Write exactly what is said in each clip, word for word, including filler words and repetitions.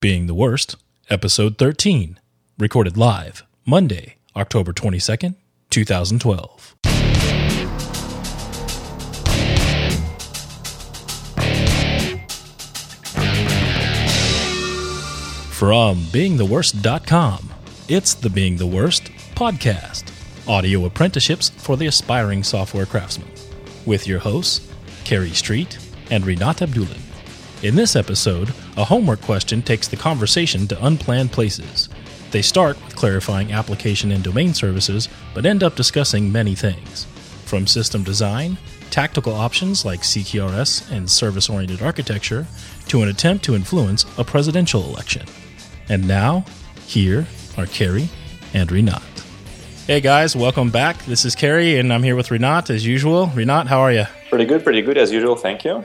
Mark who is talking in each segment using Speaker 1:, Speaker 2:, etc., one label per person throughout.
Speaker 1: Being the Worst, Episode thirteen, recorded live, Monday, October twenty-second, twenty twelve. From being the worst dot com, it's the Being the Worst podcast, audio apprenticeships for the aspiring software craftsman, with your hosts, Carrie Street and Rinat Abdulin. In this episode, a homework question takes the conversation to unplanned places. They start with clarifying application and domain services, but end up discussing many things, from system design, tactical options like C Q R S and service-oriented architecture, to an attempt to influence a presidential election. And now, here are Carrie and Rinat. Hey guys, welcome back. This is Carrie, and I'm here with Rinat as usual. Rinat, how are you?
Speaker 2: Pretty good, pretty good as usual. Thank you.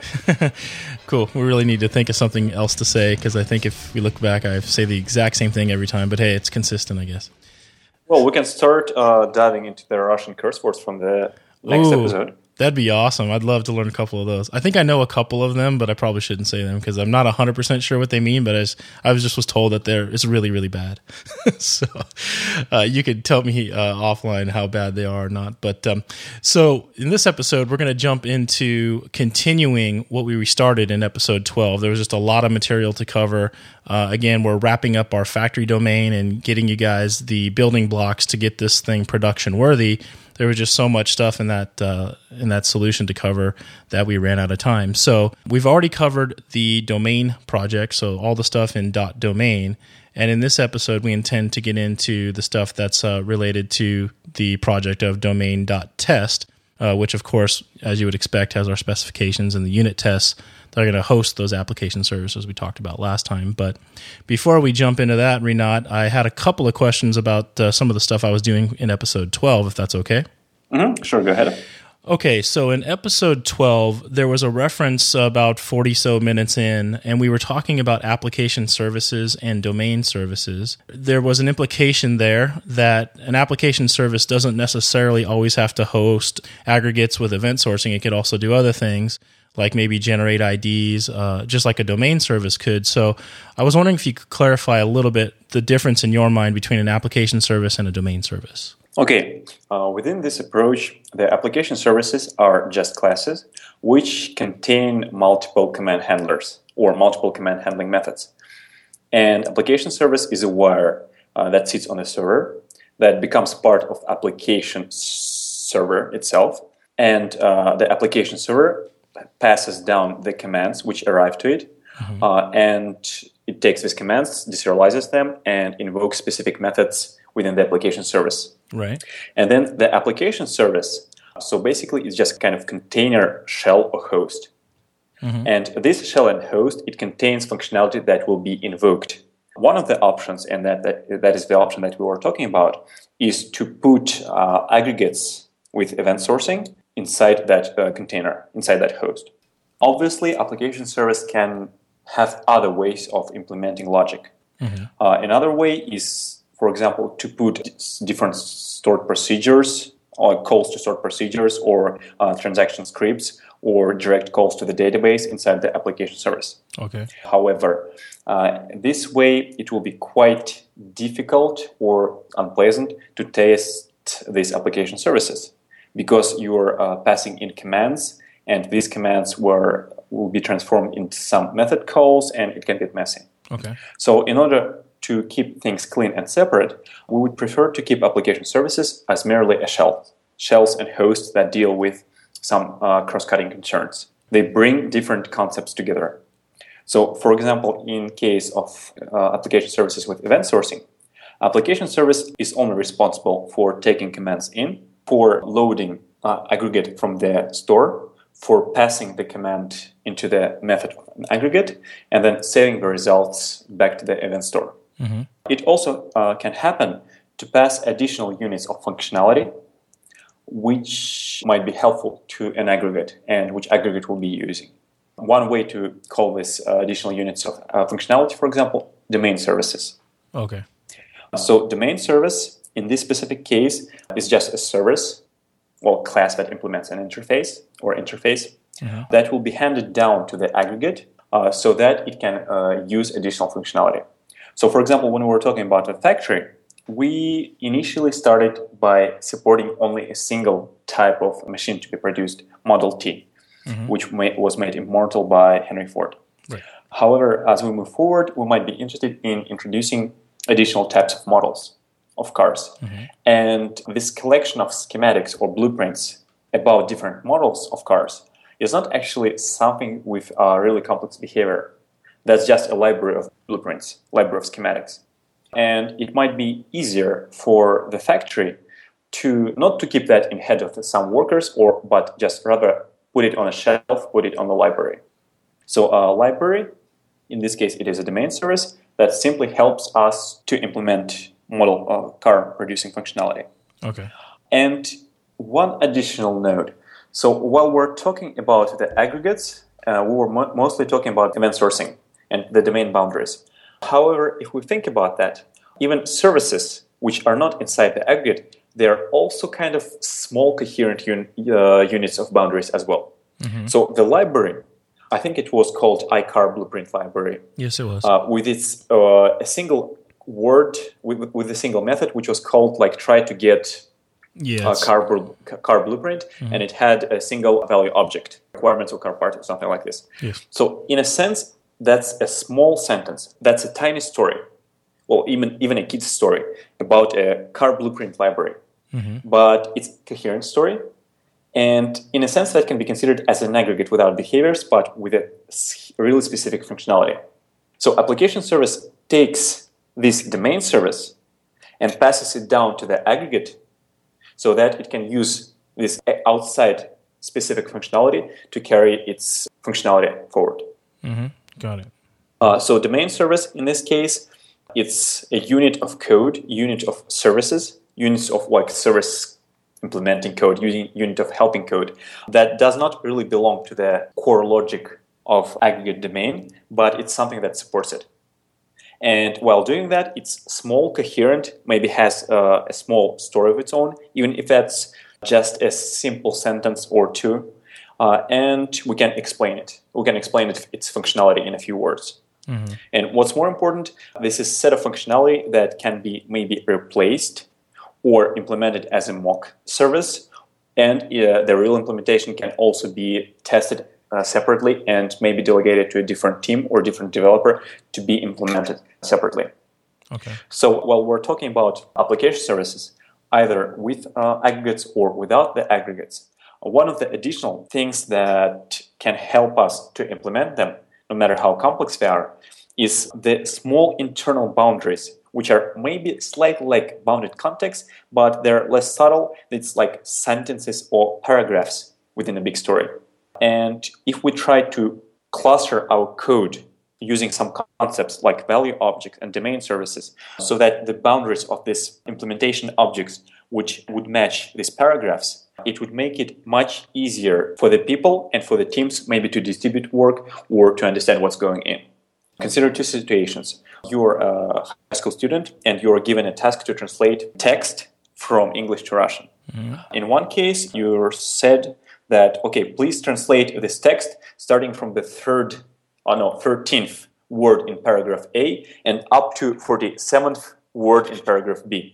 Speaker 1: Cool. We really need to think of something else to say, because I think if we look back, I say the exact same thing every time. But hey, it's consistent, I guess.
Speaker 2: Well, we can start uh, diving into the Russian curse words from the next
Speaker 1: Ooh,
Speaker 2: episode.
Speaker 1: That'd be awesome. I'd love to learn a couple of those. I think I know a couple of them, but I probably shouldn't say them because I'm not one hundred percent sure what they mean, but I, was, I was just was told that they're it's really, really bad. so uh, you could tell me uh, offline how bad they are or not. But um, so in this episode, we're going to jump into continuing what we restarted in episode twelve. There was just a lot of material to cover. Uh, again, we're wrapping up our factory domain and getting you guys the building blocks to get this thing production worthy. There was just so much stuff in that uh, in that solution to cover that we ran out of time. So we've already covered the domain project, so all the stuff in .domain. And in this episode, we intend to get into the stuff that's uh, related to the project of domain.test, uh, which, of course, as you would expect, has our specifications and the unit tests that are going to host those application services we talked about last time. But before we jump into that, Rinat, I had a couple of questions about uh, some of the stuff I was doing in episode twelve, if that's okay.
Speaker 2: Mm-hmm. Sure, go ahead.
Speaker 1: Okay, so in episode twelve, there was a reference about forty so minutes in, and we were talking about application services and domain services. There was an implication there that an application service doesn't necessarily always have to host aggregates with event sourcing. It could also do other things, like maybe generate I Ds, uh, just like a domain service could. So I was wondering if you could clarify a little bit the difference in your mind between an application service and a domain service.
Speaker 2: Okay, uh, within this approach, the application services are just classes which contain multiple command handlers or multiple command handling methods. And application service is a wire uh, that sits on a server that becomes part of application server itself. And uh, the application server passes down the commands which arrive to it, mm-hmm. uh, and it takes these commands, deserializes them, and invokes specific methods within the application service.
Speaker 1: Right.
Speaker 2: And then the application service, so basically it's just kind of container, shell, or host. Mm-hmm. And this shell and host, it contains functionality that will be invoked. One of the options, and that, that, that is the option that we were talking about, is to put uh, aggregates with event sourcing inside that uh, container, inside that host. Obviously, application service can have other ways of implementing logic. Mm-hmm. Uh, another way is, for example, to put different stored procedures, or calls to stored procedures, or uh, transaction scripts, or direct calls to the database inside the application service.
Speaker 1: Okay.
Speaker 2: However, uh, this way it will be quite difficult or unpleasant to test these application services, because you're uh, passing in commands, and these commands were will be transformed into some method calls, and it can get messy.
Speaker 1: Okay.
Speaker 2: So in order to keep things clean and separate, we would prefer to keep application services as merely a shell, shells and hosts that deal with some uh, cross-cutting concerns. They bring different concepts together. So, for example, in case of uh, application services with event sourcing, application service is only responsible for taking commands in, for loading uh, aggregate from the store, for passing the command into the method of an aggregate, and then saving the results back to the event store. Mm-hmm. It also uh, can happen to pass additional units of functionality which might be helpful to an aggregate and which aggregate will be using. One way to call this uh, additional units of uh, functionality, for example, domain services.
Speaker 1: Okay.
Speaker 2: So domain service, in this specific case, is just a service, well, class that implements an interface or interface mm-hmm. that will be handed down to the aggregate uh, so that it can uh, use additional functionality. So, for example, when we were talking about a factory, we initially started by supporting only a single type of machine to be produced, Model T, mm-hmm. which ma- was made immortal by Henry Ford.
Speaker 1: Right.
Speaker 2: However, as we move forward, we might be interested in introducing additional types of models of cars. Mm-hmm. And this collection of schematics or blueprints about different models of cars is not actually something with a really complex behavior. That's just a library of blueprints, library of schematics. And it might be easier for the factory to not to keep that in head of some workers, or but just rather put it on a shelf, put it on the library. So a library, in this case, it is a domain service that simply helps us to implement model uh, car producing functionality.
Speaker 1: Okay.
Speaker 2: And one additional note. So while we're talking about the aggregates, uh, we were mo- mostly talking about event sourcing and the domain boundaries. However, if we think about that, even services which are not inside the aggregate, they are also kind of small coherent un- uh, units of boundaries as well. Mm-hmm. So the library, I think it was called iCar Blueprint Library.
Speaker 1: Yes, it was.
Speaker 2: Uh, with its uh, a single word, with, with a single method, which was called like try to get
Speaker 1: yes.
Speaker 2: a car, car blueprint, mm-hmm. and it had a single value object, requirements of car part or something like this.
Speaker 1: Yes.
Speaker 2: So in a sense, that's a small sentence. That's a tiny story, well, even even a kid's story about a car blueprint library. Mm-hmm. But it's a coherent story, and in a sense that can be considered as an aggregate without behaviors, but with a really specific functionality. So application service takes this domain service and passes it down to the aggregate so that it can use this outside specific functionality to carry its functionality forward.
Speaker 1: Mm-hmm. Got it.
Speaker 2: Uh, so domain service, in this case, it's a unit of code, unit of services, units of like service implementing code, unit of helping code that does not really belong to the core logic of aggregate domain, but it's something that supports it. And while doing that, it's small, coherent, maybe has uh, a small story of its own, even if that's just a simple sentence or two. Uh, and we can explain it. We can explain it, its functionality in a few words. Mm-hmm. And what's more important, this is a set of functionality that can be maybe replaced or implemented as a mock service. And uh, the real implementation can also be tested uh, separately and maybe delegated to a different team or different developer to be implemented separately.
Speaker 1: Okay.
Speaker 2: So while we're talking about application services, either with uh, aggregates or without the aggregates, one of the additional things that can help us to implement them, no matter how complex they are, is the small internal boundaries, which are maybe slightly like bounded context, but they're less subtle. It's like sentences or paragraphs within a big story. And if we try to cluster our code using some concepts like value objects and domain services, so that the boundaries of these implementation objects which would match these paragraphs, it would make it much easier for the people and for the teams maybe to distribute work or to understand what's going in. Consider two situations. You're a high school student and you're given a task to translate text from English to Russian. Mm-hmm. In one case, you're said that, okay, please translate this text starting from the third, oh no, thirteenth word in paragraph A and up to forty-seventh word in paragraph B.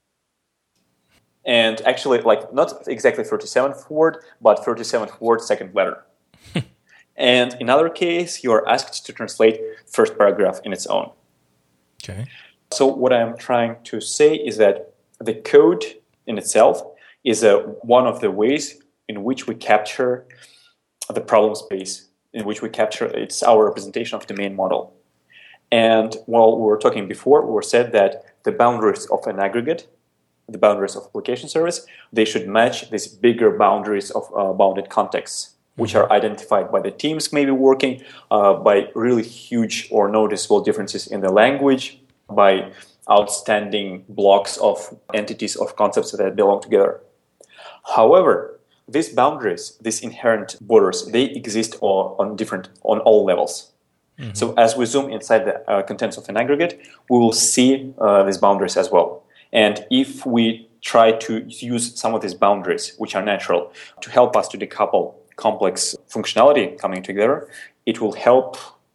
Speaker 2: And actually, like, not exactly thirty-seventh word, but thirty-seventh word, second letter. And in another case, you are asked to translate first paragraph in its own.
Speaker 1: Okay.
Speaker 2: So what I'm trying to say is that the code in itself is a, one of the ways in which we capture the problem space, in which we capture, it's our representation of the main model. And while we were talking before, we were said that the boundaries of an aggregate, the boundaries of application service, they should match these bigger boundaries of uh, bounded contexts, which are identified by the teams maybe working, uh, by really huge or noticeable differences in the language, by outstanding blocks of entities of concepts that belong together. However, these boundaries, these inherent borders, they exist all, on different, on all levels. Mm-hmm. So as we zoom inside the uh, contents of an aggregate, we will see uh, these boundaries as well. And if we try to use some of these boundaries, which are natural, to help us to decouple complex functionality coming together, it will help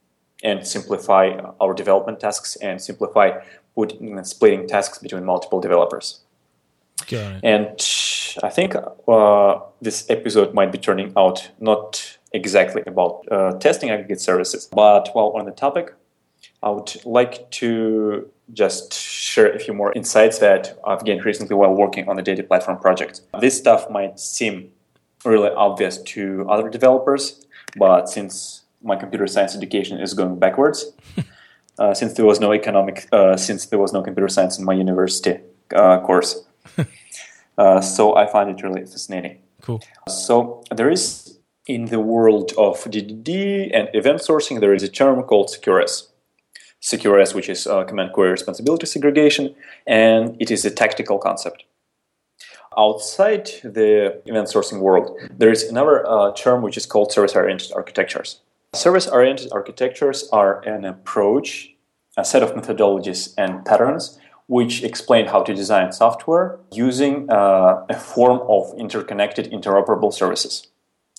Speaker 2: and simplify our development tasks and simplify putting, splitting tasks between multiple developers.
Speaker 1: Got it.
Speaker 2: And I think uh, this episode might be turning out not exactly about uh, testing aggregate services, but while on the topic, I would like to just share a few more insights that I've gained recently while working on the data platform project. This stuff might seem really obvious to other developers, but since my computer science education is going backwards, uh, since there was no economic, uh, since there was no computer science in my university uh, course, uh, so I find it really fascinating.
Speaker 1: Cool.
Speaker 2: So there is in the world of D D D and event sourcing, there is a term called C Q R S. C Q R S, which is uh, Command Query Responsibility Segregation, and it is a tactical concept. Outside the event sourcing world, there is another uh, term which is called service-oriented architectures. Service-oriented architectures are an approach, a set of methodologies and patterns which explain how to design software using uh, a form of interconnected, interoperable services.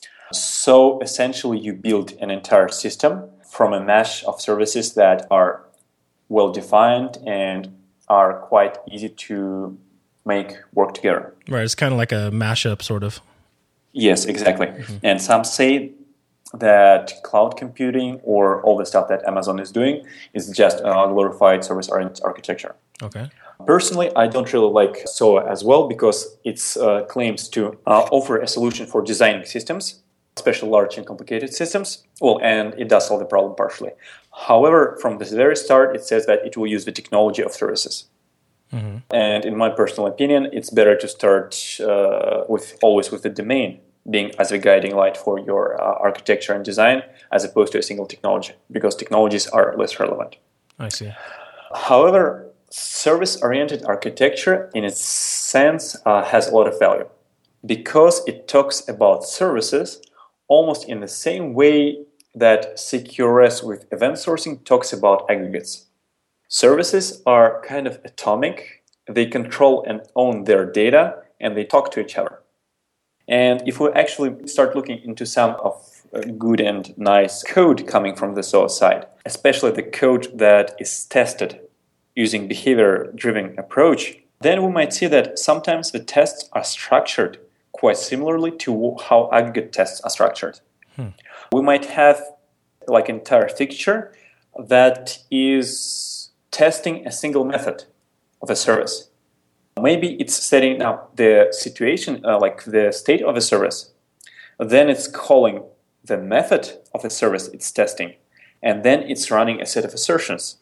Speaker 2: So essentially, you build an entire system from a mesh of services that are well-defined and are quite easy to make work together.
Speaker 1: Right, it's kind of like a mashup, sort of.
Speaker 2: Yes, exactly.
Speaker 1: Mm-hmm.
Speaker 2: And some say that cloud computing or all the stuff that Amazon is doing is just a glorified service-oriented architecture.
Speaker 1: Okay.
Speaker 2: Personally, I don't really like S O A as well because it uh, claims to uh, offer a solution for designing systems, especially large and complicated systems. Well, and it does solve the problem partially. However, from the very start, it says that it will use the technology of services. Mm-hmm. And in my personal opinion, it's better to start uh, with always with the domain being as a guiding light for your uh, architecture and design, as opposed to a single technology, because technologies are less relevant.
Speaker 1: I see.
Speaker 2: However, service-oriented architecture, in its sense, uh, has a lot of value because it talks about services almost in the same way that C Q R S with event sourcing talks about aggregates. Services are kind of atomic. They control and own their data, and they talk to each other. And if we actually start looking into some of good and nice code coming from the S O A side, especially the code that is tested using behavior-driven approach, then we might see that sometimes the tests are structured quite similarly to how aggregate tests are structured. Hmm. We might have like an entire fixture that is testing a single method of a service. Maybe it's setting up the situation, uh, like the state of a service. Then it's calling the method of the service it's testing. And then it's running a set of assertions.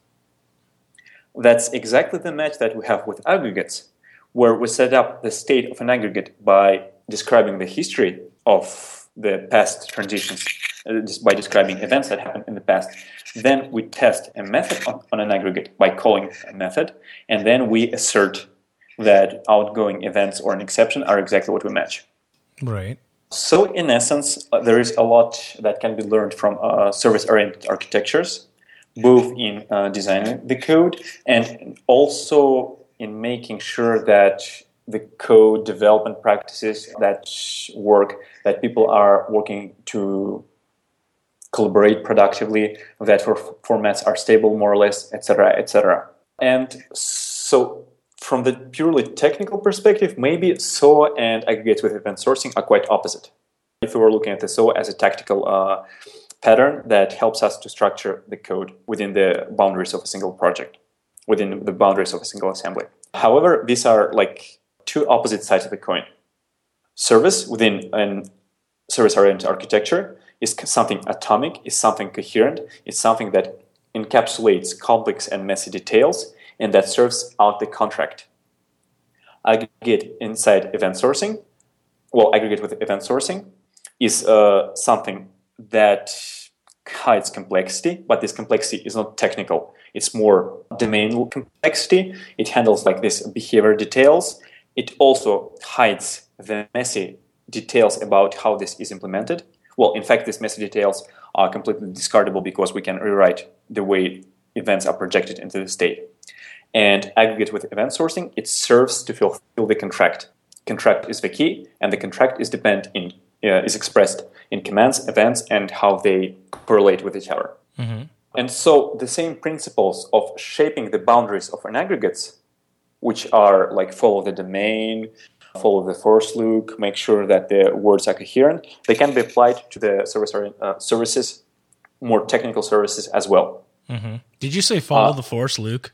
Speaker 2: That's exactly the match that we have with aggregates, where we set up the state of an aggregate by describing the history of the past transitions, uh, just by describing events that happened in the past. Then we test a method on, on an aggregate by calling a method, and then we assert that outgoing events or an exception are exactly what we match.
Speaker 1: Right.
Speaker 2: So in essence, uh, there is a lot that can be learned from uh, service-oriented architectures, both in uh, designing the code and also in making sure that the code development practices that work, that people are working to collaborate productively, that for formats are stable more or less, et cetera, et cetera. And so from the purely technical perspective, maybe S O A and aggregates with event sourcing are quite opposite. If we were looking at the S O A as a tactical uh, pattern that helps us to structure the code within the boundaries of a single project, within the boundaries of a single assembly. However, these are like two opposite sides of the coin. Service within a service-oriented architecture is something atomic, is something coherent, is something that encapsulates complex and messy details, and that serves out the contract. Aggregate inside event sourcing, well, aggregate with event sourcing is uh, something that hides complexity, but this complexity is not technical. It's more domain complexity. It handles like this behavior details. It also hides the messy details about how this is implemented. Well, in fact, these messy details are completely discardable because we can rewrite the way events are projected into the state. And aggregate with event sourcing, it serves to fulfill the contract. Contract is the key, and the contract is depend in uh, is expressed in commands, events, and how they correlate with each other. Mm-hmm. And so the same principles of shaping the boundaries of an aggregates, which are like follow the domain, follow the first loop, make sure that the words are coherent, they can be applied to the service uh, services, more technical services as well.
Speaker 1: Mm-hmm. Did you say follow uh, the force, Luke?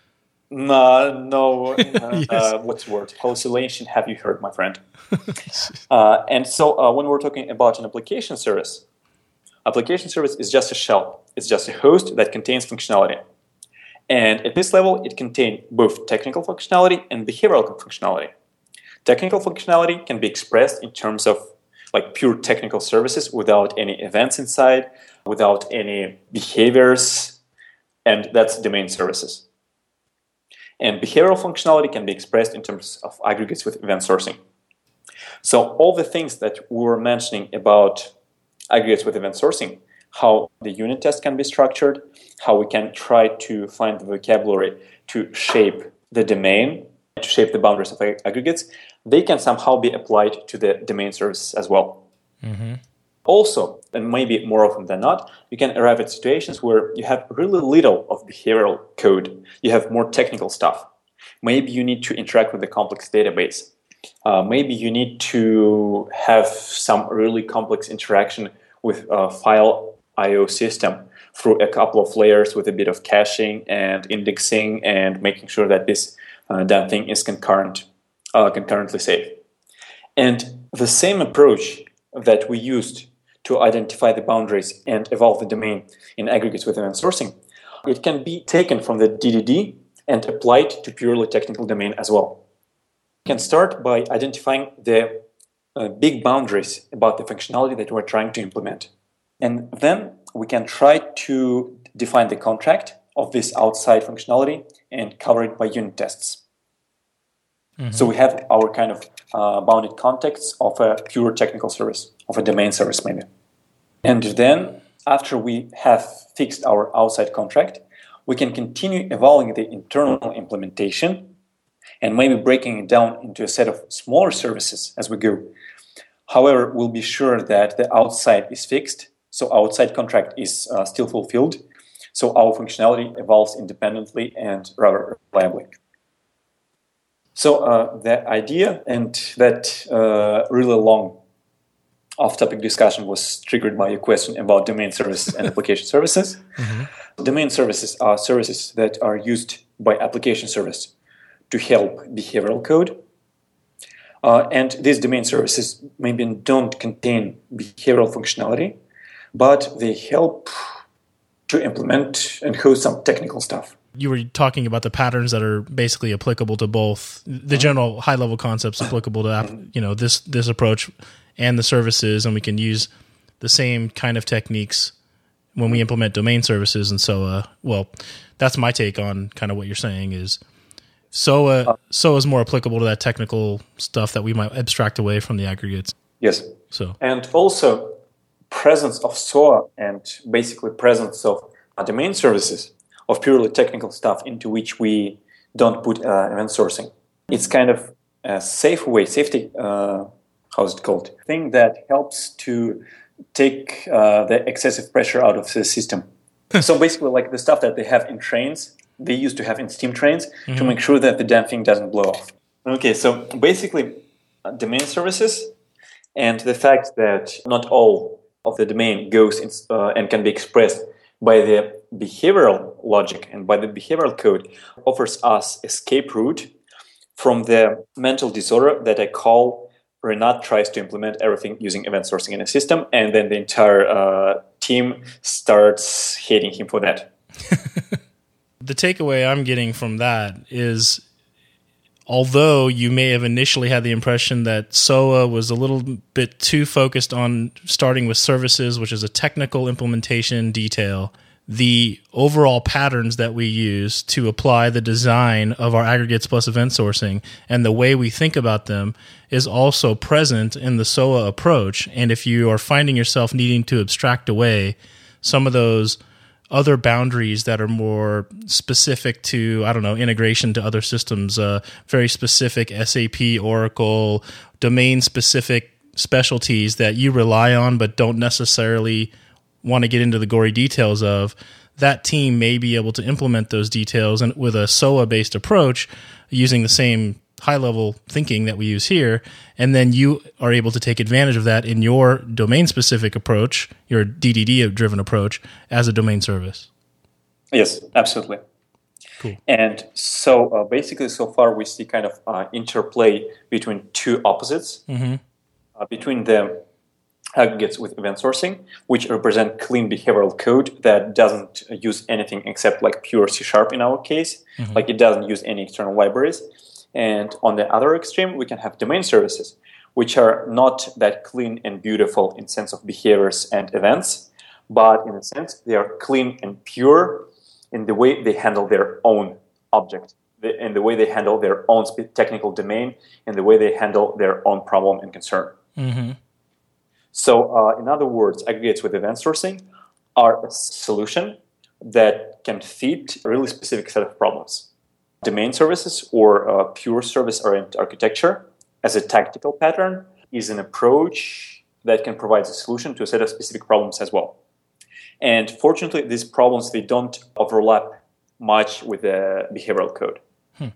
Speaker 2: No, no. Uh,
Speaker 1: yes.
Speaker 2: uh, what's the word? Hallucination. Have you heard, my friend? uh, and so uh, when we're talking about an application service, application service is just a shell. It's just a host that contains functionality. And at this level, it contains both technical functionality and behavioral functionality. Technical functionality can be expressed in terms of like pure technical services without any events inside, without any behaviors, and that's domain services. And behavioral functionality can be expressed in terms of aggregates with event sourcing. So all the things that we were mentioning about aggregates with event sourcing, how the unit test can be structured, how we can try to find the vocabulary to shape the domain, to shape the boundaries of aggregates, they can somehow be applied to the domain services as well.
Speaker 1: Mm-hmm.
Speaker 2: Also, and maybe more often than not, you can arrive at situations where you have really little of behavioral code. You have more technical stuff. Maybe you need to interact with a complex database. Uh, maybe you need to have some really complex interaction with a file I O system through a couple of layers with a bit of caching and indexing and making sure that this uh, damn thing is concurrent, uh, concurrently safe. And the same approach that we used to identify the boundaries and evolve the domain in aggregates with event sourcing, it can be taken from the D D D and applied to purely technical domain as well. We can start by identifying the uh, big boundaries about the functionality that we're trying to implement. And then we can try to define the contract of this outside functionality and cover it by unit tests. Mm-hmm. So we have our kind of uh, bounded context of a pure technical service, of a domain service maybe. And then after we have fixed our outside contract, we can continue evolving the internal implementation and maybe breaking it down into a set of smaller services as we go. However, we'll be sure that the outside is fixed, so outside contract is uh, still fulfilled, so our functionality evolves independently and rather reliably. So uh, the idea and that uh, really long off-topic discussion was triggered by a question about domain services and application services. Mm-hmm. Domain services are services that are used by application service to help behavioral code. Uh, and these domain services maybe don't contain behavioral functionality, but they help to implement and host some technical stuff.
Speaker 1: You were talking about the patterns that are basically applicable to both the general high-level concepts applicable to, you know, this this approach and the services, and we can use the same kind of techniques when we implement domain services. And so, uh, well, that's my take on kind of what you're saying is S O A, S O A is more applicable to that technical stuff that we might abstract away from the aggregates.
Speaker 2: Yes.
Speaker 1: So,
Speaker 2: and also presence of S O A and basically presence of uh, domain services of purely technical stuff into which we don't put uh, event sourcing. It's kind of a safe way, safety, uh, how's it called? Thing that helps to take uh, the excessive pressure out of the system. So basically like the stuff that they have in trains, they used to have in steam trains mm-hmm. to make sure that the damn thing doesn't blow off. Okay, so basically uh, domain services and the fact that not all of the domain goes in, uh, and can be expressed by the behavioral logic and by the behavioral code offers us escape route from the mental disorder that I call Renat tries to implement everything using event sourcing in a system, and then the entire uh, team starts hating him for that.
Speaker 1: The takeaway I'm getting from that is, although you may have initially had the impression that S O A was a little bit too focused on starting with services, which is a technical implementation detail, the overall patterns that we use to apply the design of our aggregates plus event sourcing and the way we think about them is also present in the S O A approach. And if you are finding yourself needing to abstract away some of those other boundaries that are more specific to, I don't know, integration to other systems, uh, very specific S A P, Oracle, domain-specific specialties that you rely on but don't necessarily want to get into the gory details of, that team may be able to implement those details and with a S O A-based approach using the same high-level thinking that we use here, and then you are able to take advantage of that in your domain-specific approach, your D D D-driven approach, as a domain service.
Speaker 2: Yes, absolutely.
Speaker 1: Cool.
Speaker 2: And so uh, basically, so far we see kind of uh, interplay between two opposites,
Speaker 1: Mm-hmm.
Speaker 2: uh, between the aggregates with event sourcing, which represent clean behavioral code that doesn't use anything except like pure C Sharp in our case,
Speaker 1: Mm-hmm.
Speaker 2: like it doesn't use any external libraries. And on the other extreme, we can have domain services, which are not that clean and beautiful in sense of behaviors and events, but in a sense, they are clean and pure in the way they handle their own object, in the way they handle their own technical domain, in the way they handle their own problem and concern.
Speaker 1: Mm-hmm.
Speaker 2: So, uh, in other words, aggregates with event sourcing are a solution that can fit a really specific set of problems. Domain services or uh, pure service-oriented architecture as a tactical pattern is an approach that can provide a solution to a set of specific problems as well. And fortunately, these problems, they don't overlap much with the behavioral code.
Speaker 1: Hmm.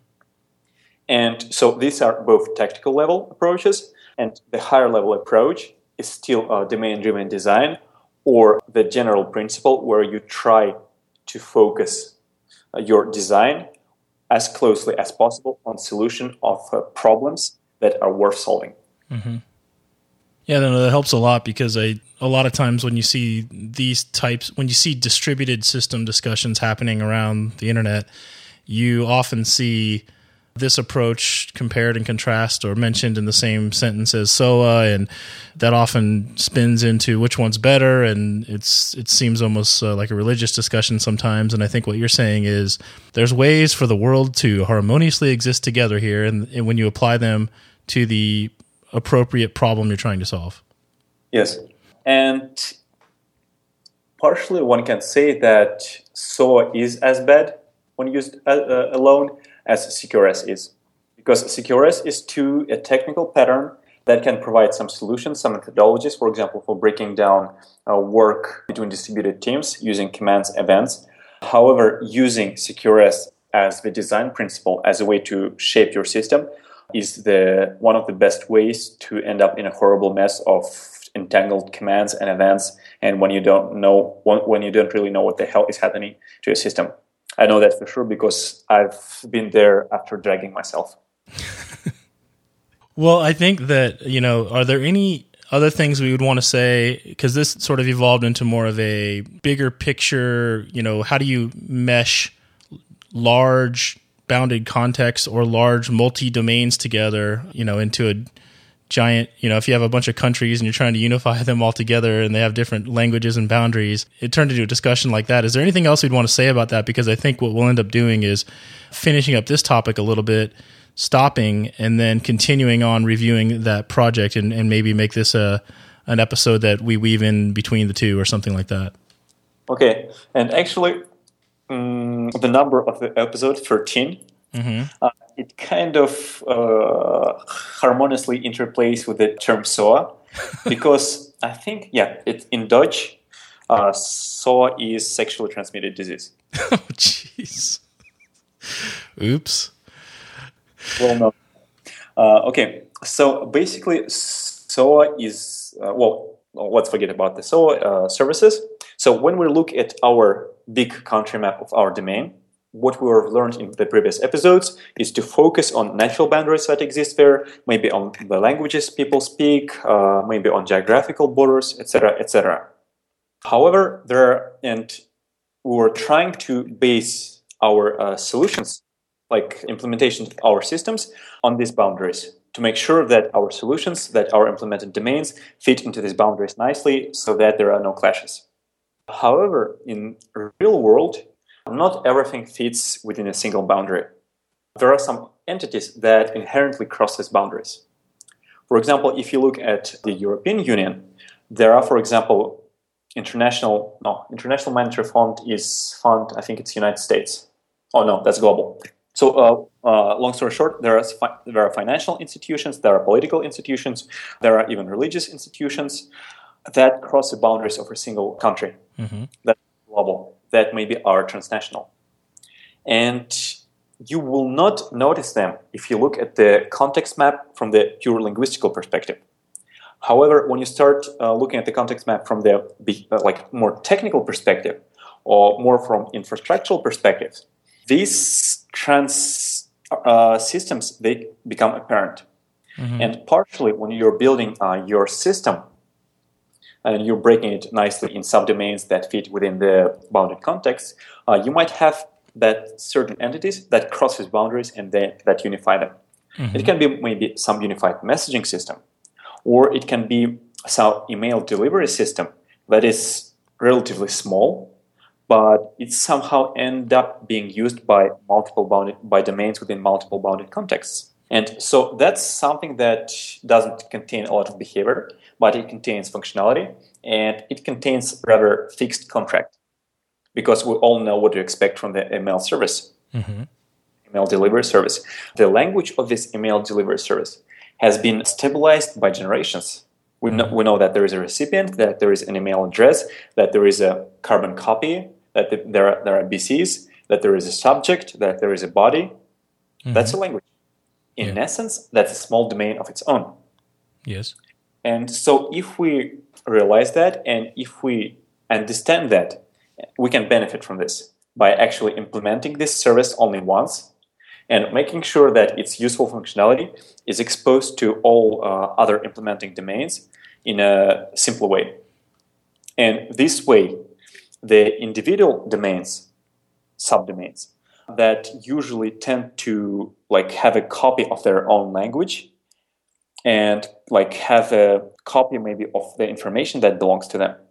Speaker 2: And so these are both tactical level approaches, and the higher level approach is still a domain-driven design, or the general principle where you try to focus uh, your design as closely as possible on solution of uh, problems that are worth solving.
Speaker 1: Mm-hmm. Yeah, no, that helps a lot because I a lot of times when you see these types, when you see distributed system discussions happening around the internet, you often see this approach compared and contrast or mentioned in the same sentence as S O A, and that often spins into which one's better, and it's it seems almost uh, like a religious discussion sometimes. And I think what you're saying is there's ways for the world to harmoniously exist together here, and, and when you apply them to the appropriate problem you're trying to solve.
Speaker 2: Yes, and partially one can say that S O A is as bad when used uh, alone as C Q R S is. Because C Q R S is too a technical pattern that can provide some solutions, some methodologies, for example, for breaking down uh, work between distributed teams using commands, events. However, using C Q R S as the design principle, as a way to shape your system, is the one of the best ways to end up in a horrible mess of entangled commands and events, and when you don't know, when you don't really know what the hell is happening to your system. I know that for sure because I've been there after dragging myself.
Speaker 1: Well, I think that, you know, are there any other things we would want to say? Because this sort of evolved into more of a bigger picture, you know, how do you mesh large bounded contexts or large multi-domains together, you know, into a giant, you know, if you have a bunch of countries and you're trying to unify them all together and they have different languages and boundaries, it turned into a discussion like that. Is there anything else we'd want to say about that? Because I think what we'll end up doing is finishing up this topic a little bit, stopping, and then continuing on reviewing that project and, and maybe make this a an episode that we weave in between the two or something like that.
Speaker 2: Okay. And actually, um, the number of the episode, thirteen, mm-hmm. uh, it kind of uh, harmoniously interplays with the term S O A because I think, yeah, it, in Dutch, uh, S O A is sexually transmitted disease.
Speaker 1: Oh, jeez. Oops.
Speaker 2: Well, no. Uh, okay, so basically, S O A is, uh, well, let's forget about the S O A uh, services. So when we look at our big country map of our domain, what we have learned in the previous episodes is to focus on natural boundaries that exist there, maybe on the languages people speak, uh, maybe on geographical borders, et cetera, et cetera. However, there are, and we were trying to base our uh, solutions, like implementation of our systems, on these boundaries to make sure that our solutions, that our implemented domains fit into these boundaries nicely so that there are no clashes. However, in real world, not everything fits within a single boundary. There are some entities that inherently cross these boundaries. For example, if you look at the European Union, there are, for example, international, no, International Monetary Fund is fund, I think it's United States. Oh no, that's global. So, uh, uh, long story short, there are, fi- there are financial institutions, there are political institutions, there are even religious institutions that cross the boundaries of a single country. Mm-hmm. That's global. that maybe are transnational. And you will not notice them if you look at the context map from the pure linguistical perspective. However, when you start uh, looking at the context map from the uh, like more technical perspective or more from infrastructural perspective, these trans uh, systems, they become apparent. Mm-hmm. And partially when you're building uh, your system and you're breaking it nicely in subdomains that fit within the bounded context, uh, you might have that certain entities that crosses boundaries and then that unify them. Mm-hmm. It can be maybe some unified messaging system, or it can be some email delivery system that is relatively small, but it somehow end up being used by multiple bounded by domains within multiple bounded contexts. And so that's something that doesn't contain a lot of behavior, but it contains functionality and it contains rather fixed contract. Because we all know what to expect from the email service, mm-hmm. email delivery service. The language of this email delivery service has been stabilized by generations. We know, we know that there is a recipient, that there is an email address, that there is a carbon copy, that the, there are, there are B Cs, that there is a subject, that there is a body. Mm-hmm. That's a language. In yeah. essence, that's a small domain of its own.
Speaker 1: Yes.
Speaker 2: And so if we realize that and if we understand that, we can benefit from this by actually implementing this service only once and making sure that its useful functionality is exposed to all uh, other implementing domains in a simpler way. And this way, the individual domains, subdomains, that usually tend to like have a copy of their own language and like have a copy maybe of the information that belongs to them,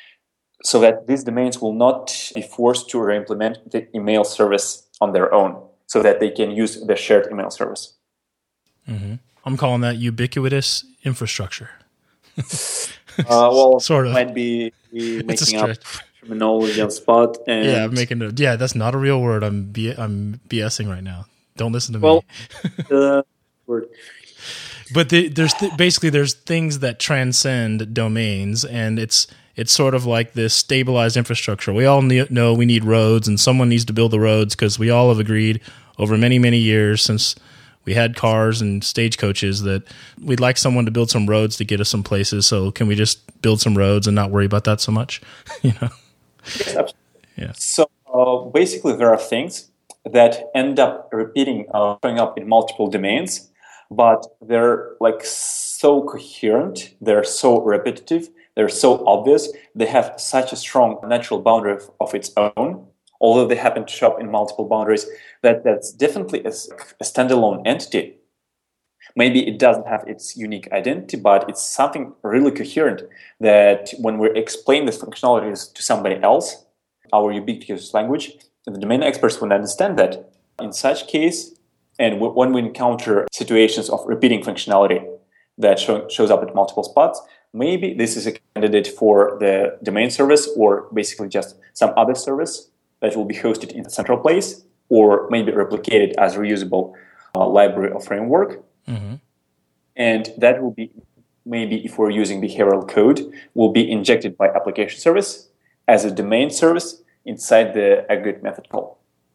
Speaker 2: so that these domains will not be forced to re-implement the email service on their own, so that they can use the shared email service.
Speaker 1: Mm-hmm. I'm calling that ubiquitous infrastructure.
Speaker 2: uh, well,
Speaker 1: sort of
Speaker 2: might be, be making up terminology on spot. And
Speaker 1: yeah, I'm making a, yeah, that's not a real word. I'm B, I'm BSing right now. Don't listen to
Speaker 2: well,
Speaker 1: me.
Speaker 2: uh, word.
Speaker 1: But the, there's th- basically there's things that transcend domains, and it's it's sort of like this stabilized infrastructure. We all ne- know we need roads, and someone needs to build the roads because we all have agreed over many, many years since we had cars and stagecoaches that we'd like someone to build some roads to get us some places. So can we just build some roads and not worry about that so much? you know?
Speaker 2: Yes, absolutely.
Speaker 1: Yeah.
Speaker 2: So uh, basically there are things that end up repeating, uh, showing up in multiple domains, but they're like so coherent, they're so repetitive, they're so obvious, they have such a strong natural boundary of, of its own, although they happen to show up in multiple boundaries, that that's definitely a, a standalone entity. Maybe it doesn't have its unique identity, but it's something really coherent that when we explain the functionalities to somebody else, our ubiquitous language, the domain experts would understand that. In such case, and w- when we encounter situations of repeating functionality that show, shows up at multiple spots, maybe this is a candidate for the domain service or basically just some other service that will be hosted in a central place or maybe replicated as reusable uh, library or framework. Mm-hmm. And that will be, maybe if we're using behavioral code, will be injected by application service as a domain service inside the aggregate method call.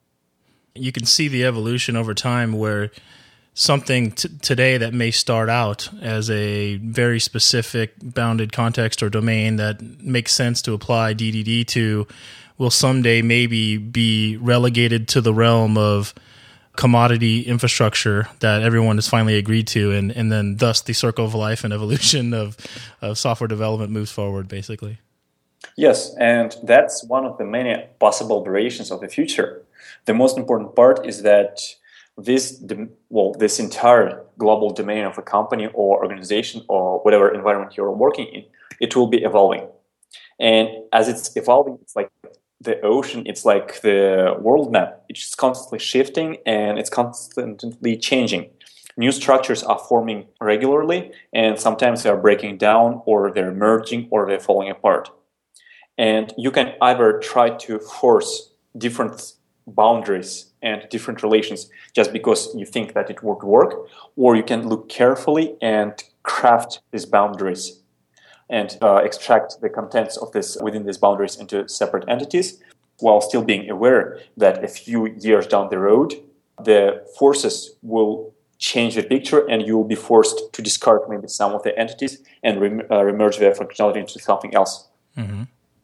Speaker 1: You can see the evolution over time where something t- today that may start out as a very specific bounded context or domain that makes sense to apply D D D to will someday maybe be relegated to the realm of commodity infrastructure that everyone has finally agreed to, and, and then thus the circle of life and evolution of, of software development moves forward, basically.
Speaker 2: Yes, and that's one of the many possible variations of the future. The most important part is that this, well, this entire global domain of a company or organization or whatever environment you're working in, it will be evolving. And as it's evolving, it's like the ocean, it's like the world map. It's constantly shifting and it's constantly changing. New structures are forming regularly, and sometimes they are breaking down, or they're merging, or they're falling apart. And you can either try to force different boundaries and different relations just because you think that it would work, or you can look carefully and craft these boundaries and uh, extract the contents of this within these boundaries into separate entities while still being aware that a few years down the road, the forces will change the picture and you will be forced to discard maybe some of the entities and rem- uh, remerge their functionality into something else. Mm-hmm.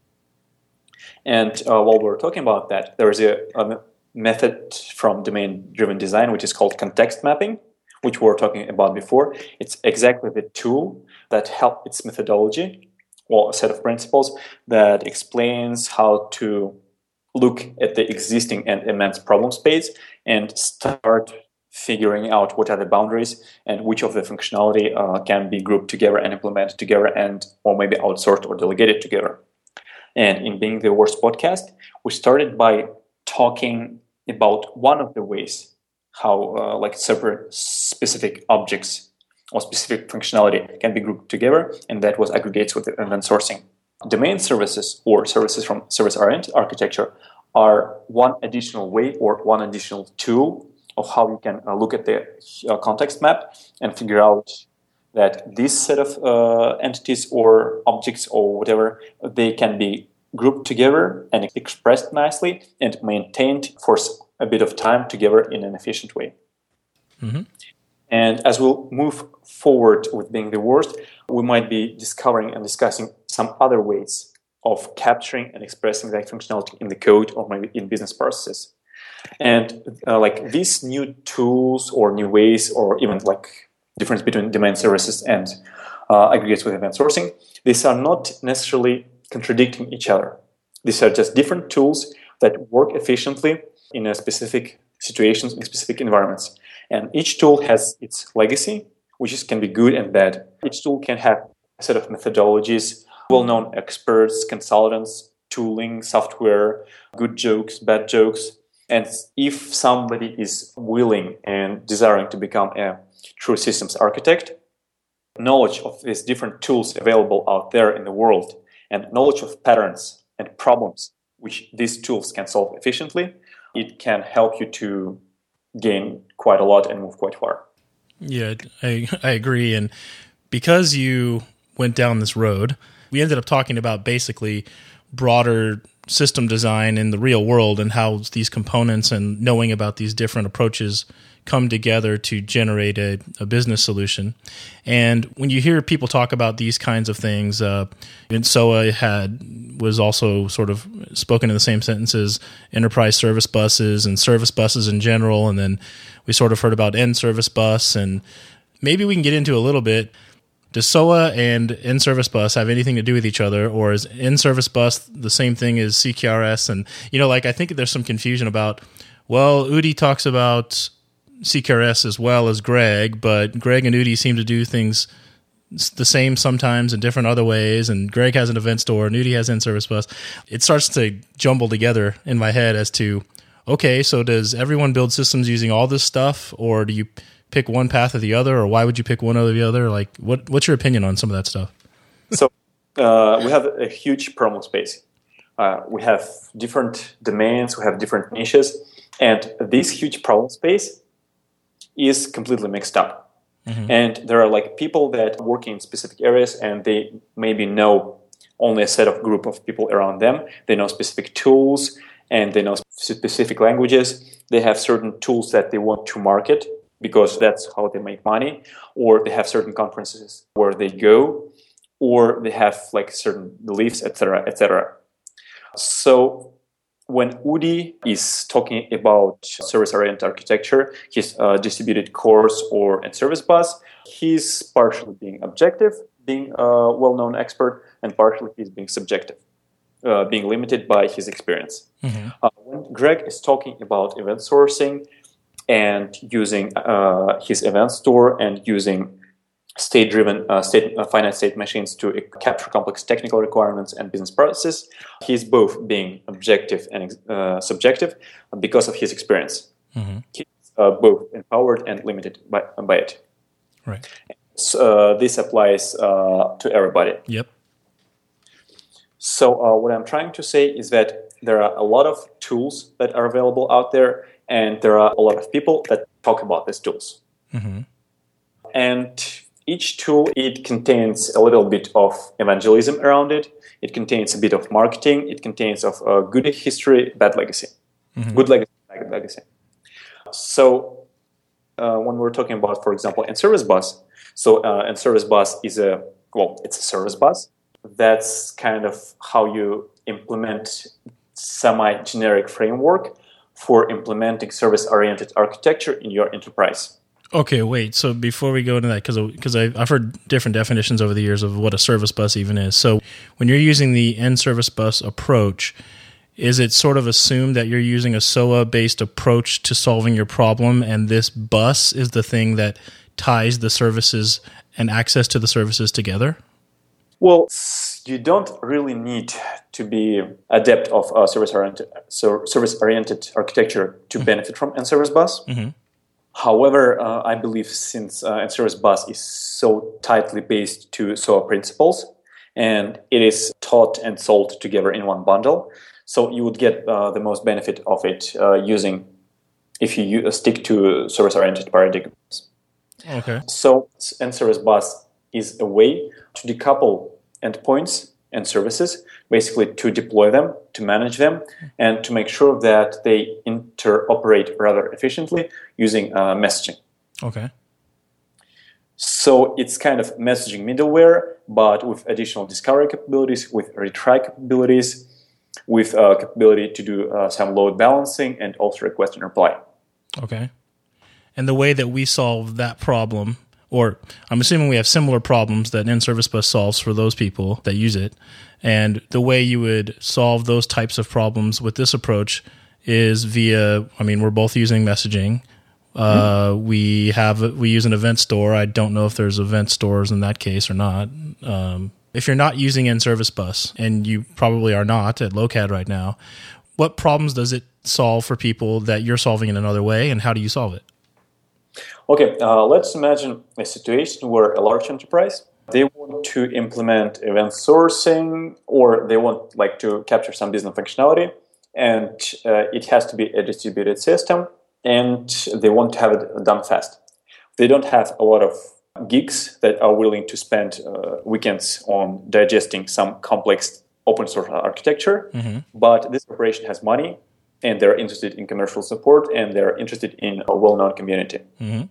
Speaker 2: And uh, while we're talking about that, there is a, a method from domain-driven design which is called context mapping, which we were talking about before. It's exactly the tool that helps, its methodology, or a set of principles that explains how to look at the existing and immense problem space and start figuring out what are the boundaries and which of the functionality uh, can be grouped together and implemented together and or maybe outsourced or delegated together. And in Being the Worst podcast, we started by talking about one of the ways how uh, like separate specific objects or specific functionality can be grouped together, and that was aggregates with event sourcing. Domain services or services from service-oriented architecture are one additional way or one additional tool of how you can uh, look at the uh, context map and figure out that this set of uh, entities or objects or whatever, they can be grouped together and expressed nicely and maintained for a bit of time together in an efficient way. Mm-hmm. And as we'll move forward with Being the Worst, we might be discovering and discussing some other ways of capturing and expressing that functionality in the code or maybe in business processes. And uh, like these new tools or new ways or even like difference between domain services and uh, aggregates with event sourcing, these are not necessarily contradicting each other. These are just different tools that work efficiently in a specific situations, in specific environments. And each tool has its legacy, which is, can be good and bad. Each tool can have a set of methodologies, well-known experts, consultants, tooling, software, good jokes, bad jokes. And if somebody is willing and desiring to become a true systems architect, knowledge of these different tools available out there in the world and knowledge of patterns and problems which these tools can solve efficiently, it can help you to gain quite a lot and move quite far.
Speaker 1: Yeah, I, I agree. And because you went down this road, we ended up talking about basically broader system design in the real world and how these components and knowing about these different approaches come together to generate a, a business solution. And when you hear people talk about these kinds of things, uh, and S O A had was also sort of spoken in the same sentences, enterprise service buses and service buses in general, and then we sort of heard about N service bus, and maybe we can get into a little bit. Does S O A and N-Service Bus have anything to do with each other, or is N-Service Bus the same thing as C K R S? And, you know, like I think there's some confusion about, well, Udi talks about C K R S as well as Greg, but Greg and Udi seem to do things the same sometimes in different other ways, and Greg has an event store, and Udi has N-Service Bus. It starts to jumble together in my head as to, okay, so does everyone build systems using all this stuff, or do you pick one path or the other, or why would you pick one over the other? Like, what what's your opinion on some of that stuff?
Speaker 2: So uh, we have a huge problem space. Uh, we have different domains, we have different niches, and this huge problem space is completely mixed up. Mm-hmm. And there are like people that work in specific areas, and they maybe know only a set of group of people around them. They know specific tools, and they know specific languages. They have certain tools that they want to market, because that's how they make money, or they have certain conferences where they go, or they have like certain beliefs, et cetera, et cetera. So when Udi is talking about service-oriented architecture, his uh, distributed cores or N-Service Bus, he's partially being objective, being a well-known expert, and partially he's being subjective, uh, being limited by his experience. Mm-hmm. Uh, when Greg is talking about event sourcing, and using uh, his event store and using state-driven uh, state, uh, finite state machines to capture complex technical requirements and business processes, he's both being objective and uh, subjective because of his experience. Mm-hmm. He's uh, both empowered and limited by, by it.
Speaker 1: Right.
Speaker 2: So, uh, this applies uh, to everybody.
Speaker 1: Yep.
Speaker 2: So uh, what I'm trying to say is that there are a lot of tools that are available out there, and there are a lot of people that talk about these tools. Mm-hmm. And each tool, it contains a little bit of evangelism around it. It contains a bit of marketing. It contains of uh, good history, bad legacy. Mm-hmm. Good legacy, bad legacy. So uh, when we're talking about, for example, nService Bus, so uh, nService Bus is a, well, it's a service bus. That's kind of how you implement semi-generic framework for implementing service-oriented architecture in your enterprise.
Speaker 1: Okay, wait. So before we go into that, because because I've heard different definitions over the years of what a service bus even is. So when you're using the nService Bus approach, is it sort of assumed that you're using a S O A-based approach to solving your problem, and this bus is the thing that ties the services and access to the services together?
Speaker 2: Well, you don't really need to be adept of uh, service-oriented so service-oriented architecture to mm-hmm. benefit from nService Bus. Mm-hmm. However, uh, I believe since uh, nService Bus is so tightly based to S O A principles, and it is taught and sold together in one bundle, so you would get uh, the most benefit of it uh, using if you use, stick to service-oriented paradigms.
Speaker 1: Okay.
Speaker 2: So nService Bus is a way to decouple endpoints and services, basically to deploy them, to manage them, and to make sure that they interoperate rather efficiently using uh, messaging.
Speaker 1: Okay.
Speaker 2: So it's kind of messaging middleware, but with additional discovery capabilities, with retry capabilities, with uh, capability to do uh, some load balancing and also request and reply.
Speaker 1: Okay. And the way that we solve that problem, or I'm assuming we have similar problems that nService Bus solves for those people that use it, and the way you would solve those types of problems with this approach is via, I mean, we're both using messaging. Uh, mm-hmm. We have we use an event store. I don't know if there's event stores in that case or not. Um, if you're not using nService Bus, and you probably are not at Locad right now, what problems does it solve for people that you're solving in another way, and how do you solve it?
Speaker 2: Okay, uh, let's imagine a situation where a large enterprise, they want to implement event sourcing, or they want like to capture some business functionality, and uh, it has to be a distributed system, and they want to have it done fast. They don't have a lot of geeks that are willing to spend uh, weekends on digesting some complex open source architecture, mm-hmm. but this operation has money, and they're interested in commercial support, and they're interested in a well-known community. Mm-hmm.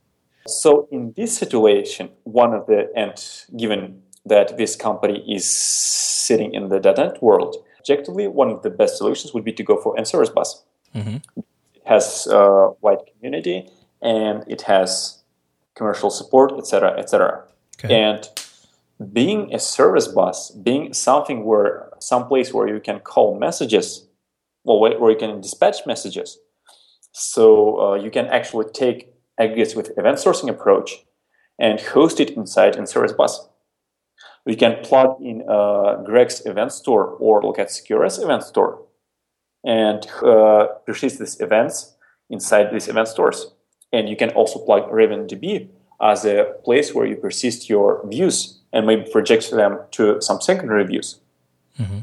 Speaker 2: So in this situation, one of the, and given that this company is sitting in the .dot net world, objectively, one of the best solutions would be to go for nService Bus. Mm-hmm. It has a wide community, and it has commercial support, et cetera, et cetera. Okay. And being a service bus, being something where, some place where you can call messages, well, where you can dispatch messages, so uh, you can actually take aggregates with event sourcing approach and host it inside nService Bus. We can plug in uh, Greg's event store or look at Secure's event store and uh, persist these events inside these event stores. And you can also plug RavenDB as a place where you persist your views and maybe project them to some secondary views. Mm-hmm.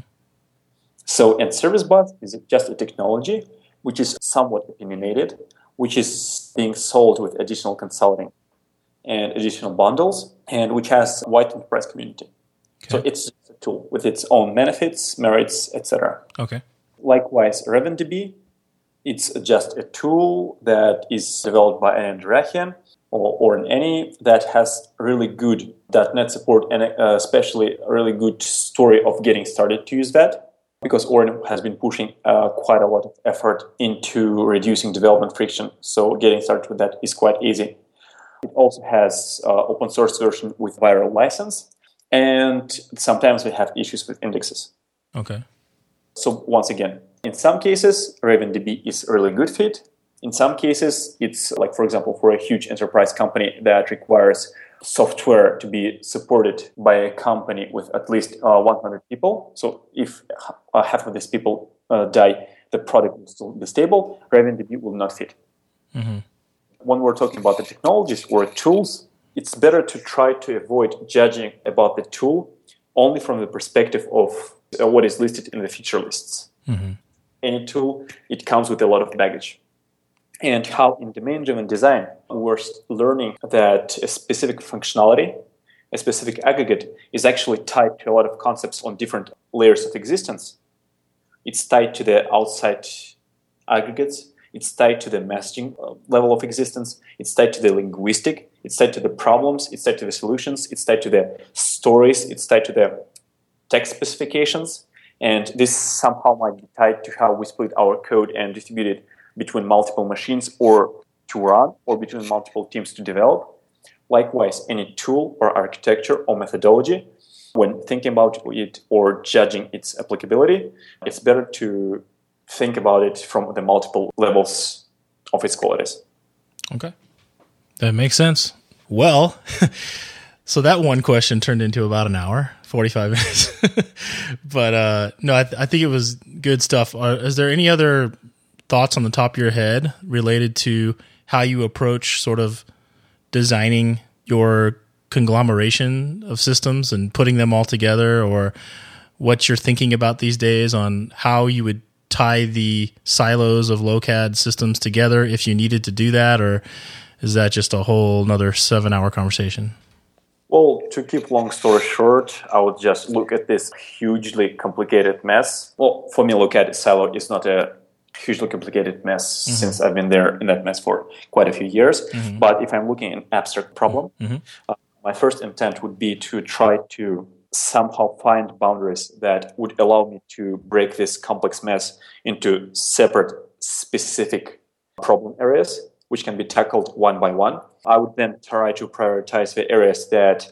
Speaker 2: So nService Bus is just a technology which is somewhat opinionated, which is being sold with additional consulting and additional bundles, and which has a wide enterprise community. Okay. So it's a tool with its own benefits, merits, et cetera.
Speaker 1: Okay.
Speaker 2: Likewise, RavenDB, it's just a tool that is developed by Andreachian or, or an any that has really good .dot net support and uh, especially a really good story of getting started to use that. Because Oren has been pushing uh, quite a lot of effort into reducing development friction, so getting started with that is quite easy. It also has uh, open source version with viral license, and sometimes we have issues with indexes.
Speaker 1: Okay.
Speaker 2: So once again, in some cases, RavenDB is a really good fit. In some cases, it's like, for example, for a huge enterprise company that requires software to be supported by a company with at least uh, one hundred people. So if uh, half of these people uh, die, the product will still be stable. RavenDB will not fit. Mm-hmm. When we're talking about the technologies or tools, it's better to try to avoid judging about the tool only from the perspective of uh, what is listed in the feature lists. Mm-hmm. Any tool, it comes with a lot of baggage. and how in domain-driven design we're learning that a specific functionality, a specific aggregate, is actually tied to a lot of concepts on different layers of existence. It's tied to the outside aggregates. It's tied to the messaging level of existence. It's tied to the linguistic. It's tied to the problems. It's tied to the solutions. It's tied to the stories. It's tied to the text specifications. And this somehow might be tied to how we split our code and distribute it between multiple machines or to run, or between multiple teams to develop. Likewise, any tool or architecture or methodology, when thinking about it or judging its applicability, it's better to think about it from the multiple levels of its qualities.
Speaker 1: Okay. That makes sense. Well, so that one question turned into about an hour, forty-five minutes. But uh, no, I, th- I think it was good stuff. Are, is there any other thoughts on the top of your head related to how you approach sort of designing your conglomeration of systems and putting them all together, or what you're thinking about these days on how you would tie the silos of Locad systems together if you needed to do that, or is that just a whole another seven hour conversation?
Speaker 2: Well, to keep long story short, I would just look at this hugely complicated mess. Well, for me, Locad silo is not a hugely complicated mess, mm-hmm. since I've been there in that mess for quite a few years. Mm-hmm. But if I'm looking at an abstract problem, mm-hmm. uh, my first intent would be to try to somehow find boundaries that would allow me to break this complex mess into separate, specific problem areas, which can be tackled one by one. I would then try to prioritize the areas that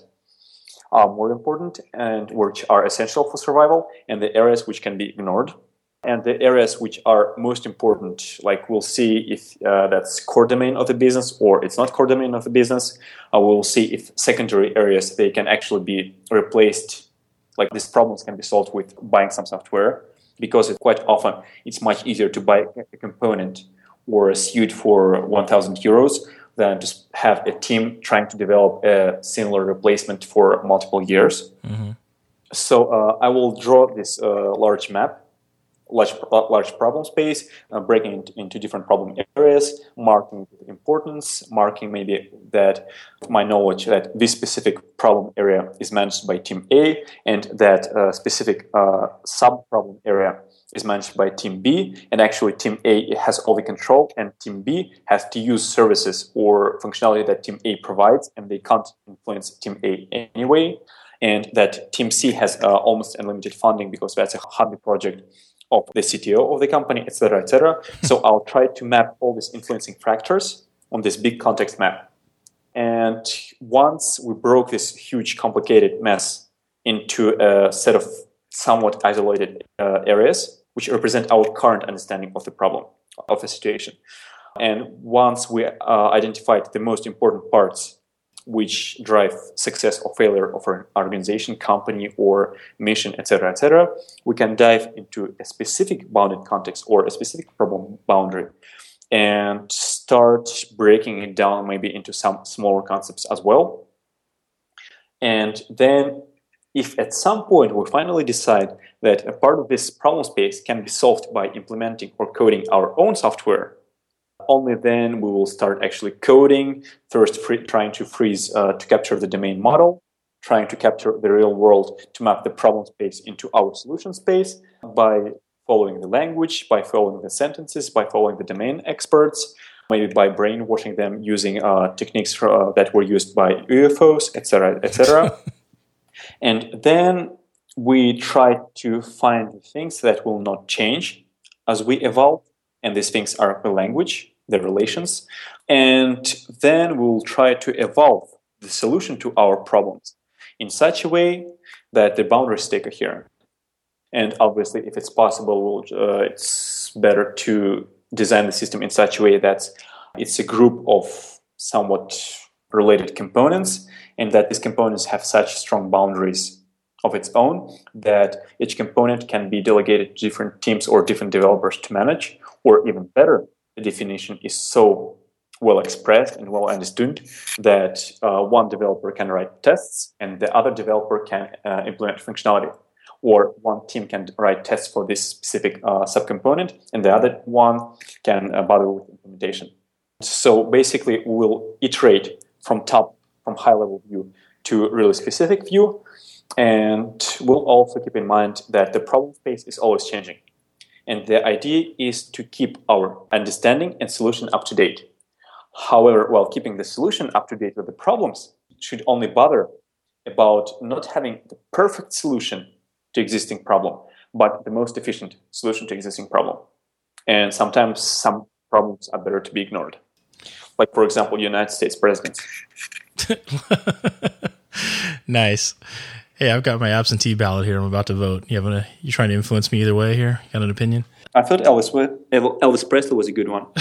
Speaker 2: are more important and which are essential for survival, and the areas which can be ignored. And the areas which are most important, like we'll see if uh, that's core domain of the business or it's not core domain of the business. Uh, we'll see if secondary areas, they can actually be replaced. Like these problems can be solved with buying some software, because it, quite often it's much easier to buy a component or a suite for one thousand euros than just have a team trying to develop a similar replacement for multiple years. Mm-hmm. So uh, I will draw this uh, large map, large large problem space, uh, breaking it into different problem areas, marking the importance, marking maybe that my knowledge that this specific problem area is managed by team A, and that uh, specific uh, sub-problem area is managed by team B, and actually team A has all the control, and team B has to use services or functionality that team A provides, and they can't influence team A anyway, and that team C has uh, almost unlimited funding because that's a hobby project of the C T O of the company, et cetera, et cetera. So I'll try to map all these influencing factors on this big context map. And once we broke this huge, complicated mess into a set of somewhat isolated uh, areas, which represent our current understanding of the problem, of the situation. And once we uh, identified the most important parts which drive success or failure of an organization, company, or mission, et cetera, et cetera, we can dive into a specific bounded context or a specific problem boundary and start breaking it down maybe into some smaller concepts as well. And then if at some point we finally decide that a part of this problem space can be solved by implementing or coding our own software, only then we will start actually coding, first free, trying to freeze, uh, to capture the domain model, trying to capture the real world to map the problem space into our solution space by following the language, by following the sentences, by following the domain experts, maybe by brainwashing them using uh, techniques for, uh, that were used by U F Os, et cetera, et cetera. And then we try to find things that will not change as we evolve, and these things are the language, the relations, and then we'll try to evolve the solution to our problems in such a way that the boundaries stay coherent. And obviously, if it's possible, we'll, uh, it's better to design the system in such a way that it's a group of somewhat related components, and that these components have such strong boundaries of its own that each component can be delegated to different teams or different developers to manage, or even better, the definition is so well expressed and well understood that uh, one developer can write tests and the other developer can uh, implement functionality. or one team can write tests for this specific uh, subcomponent, and the other one can uh, bother with implementation. So basically, we'll iterate from top, from high-level view to really specific view, and we'll also keep in mind that the problem space is always changing. And the idea is to keep our understanding and solution up to date. However, while keeping the solution up to date with the problems, should only bother about not having the perfect solution to existing problem, but the most efficient solution to existing problem. And sometimes some problems are better to be ignored. Like, for example, United States presidents.
Speaker 1: Nice. Hey, I've got my absentee ballot here. I'm about to vote. You have a, you trying to influence me either way here? Got an opinion?
Speaker 2: I thought Elvis Elvis Presley was a good one.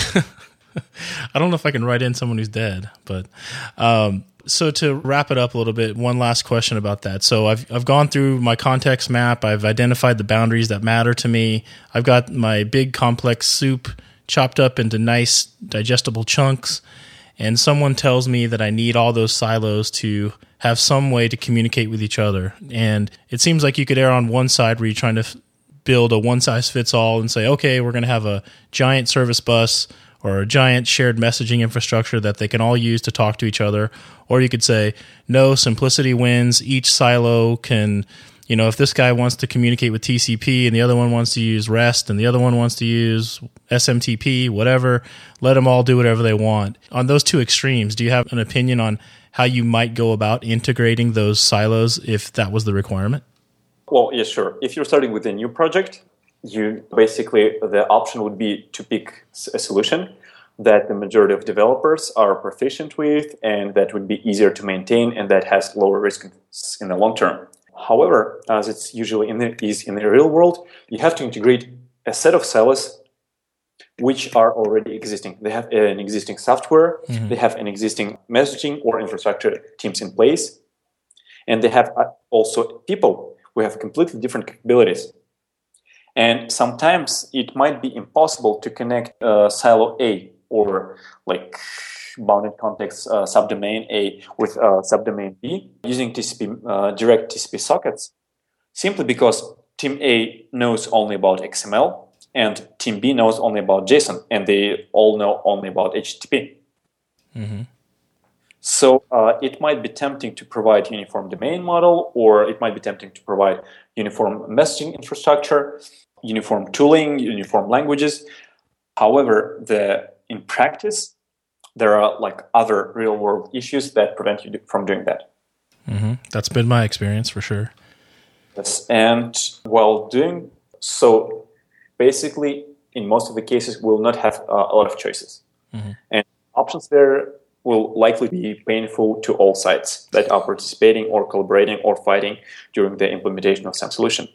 Speaker 1: I don't know if I can write in someone who's dead, but um, so to wrap it up a little bit, one last question about that. So I've I've gone through my context map. I've identified the boundaries that matter to me. I've got my big complex soup chopped up into nice digestible chunks, and someone tells me that I need all those silos to have some way to communicate with each other. And it seems like you could err on one side where you're trying to f- build a one-size-fits-all and say, okay, we're going to have a giant service bus or a giant shared messaging infrastructure that they can all use to talk to each other. Or you could say, no, simplicity wins. Each silo can, you know, if this guy wants to communicate with T C P and the other one wants to use REST and the other one wants to use S M T P, whatever, let them all do whatever they want. On those two extremes, do you have an opinion on how you might go about integrating those silos if that was the requirement?
Speaker 2: Well, yeah, sure. If you're starting with a new project, you basically, the option would be to pick a solution that the majority of developers are proficient with and that would be easier to maintain and that has lower risk in the long term. However, as it's usually in the, is in the real world, you have to integrate a set of silos which are already existing. They have an existing software, mm-hmm. they have an existing messaging or infrastructure teams in place, and they have also people who have completely different capabilities. And sometimes it might be impossible to connect uh, silo A or like bounded context uh, subdomain A with uh, subdomain B using T C P, uh, direct T C P sockets, simply because team A knows only about X M L and team B knows only about JSON, and they all know only about H T T P.
Speaker 1: Mm-hmm.
Speaker 2: So uh, it might be tempting to provide uniform domain model, or it might be tempting to provide uniform messaging infrastructure, uniform tooling, uniform languages. However, the in practice, there are like other real world issues that prevent you from doing that.
Speaker 1: Mm-hmm. That's been my experience for sure.
Speaker 2: Yes, and while doing so, basically, in most of the cases, we'll not have uh, a lot of choices. Mm-hmm. And options there will likely be painful to all sides that are participating or collaborating or fighting during the implementation of some solution.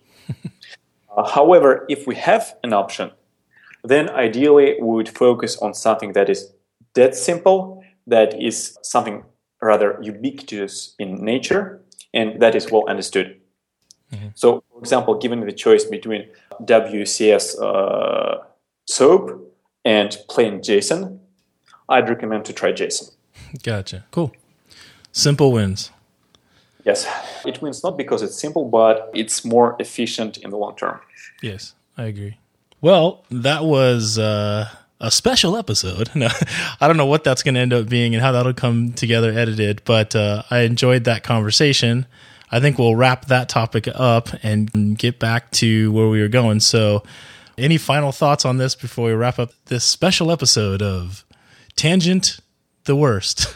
Speaker 2: uh, however, if we have an option, then ideally we would focus on something that is that simple, that is something rather ubiquitous in nature, and that is well understood. Mm-hmm. So, for example, given the choice between W C S uh, SOAP and plain JSON, I'd recommend to try JSON.
Speaker 1: Gotcha. Cool. Simple wins.
Speaker 2: Yes. It wins not because it's simple, but it's more efficient in the long term.
Speaker 1: Yes, I agree. Well, that was uh, a special episode. No, I don't know what that's going to end up being and how that'll come together edited, but uh, I enjoyed that conversation. I think we'll wrap that topic up and get back to where we were going. So any final thoughts on this before we wrap up this special episode of Tangent the Worst?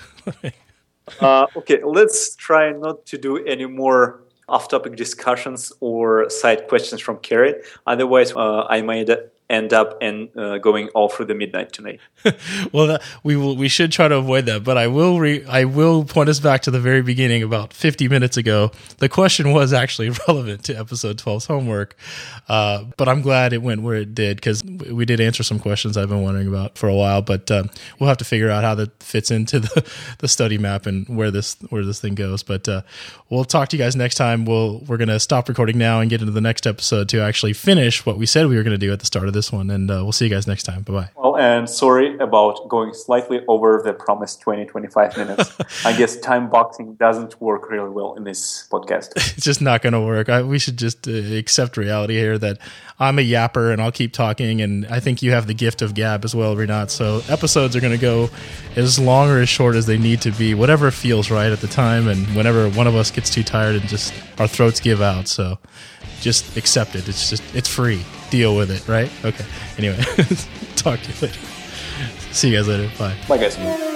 Speaker 2: uh, okay, let's try not to do any more off-topic discussions or side questions from Carrie. Otherwise, uh, I might end up and uh, going all through the midnight tonight.
Speaker 1: Well, that, we will. We should try to avoid that. But I will. Re, I will point us back to the very beginning, about fifty minutes ago. The question was actually relevant to episode twelve's homework. Uh, but I'm glad it went where it did, because we did answer some questions I've been wondering about for a while. But um, we'll have to figure out how that fits into the, the study map and where this where this thing goes. But uh, we'll talk to you guys next time. We'll we're gonna stop recording now and get into the next episode to actually finish what we said we were going to do at the start of this this one, and uh, we'll see you guys next time. Bye-bye.
Speaker 2: Well, and sorry about going slightly over the promised twenty, twenty-five minutes. I guess time boxing doesn't work really well in this podcast.
Speaker 1: It's just not going to work. I, we should just uh, accept reality here that I'm a yapper and I'll keep talking, and I think you have the gift of gab as well, Rinat. So episodes are going to go as long or as short as they need to be, whatever feels right at the time, and whenever one of us gets too tired and just our throats give out. So just accept it. It's just, it's free. Deal with it, right? Okay. Anyway, talk to you later. See you guys later. Bye.
Speaker 2: Bye, guys.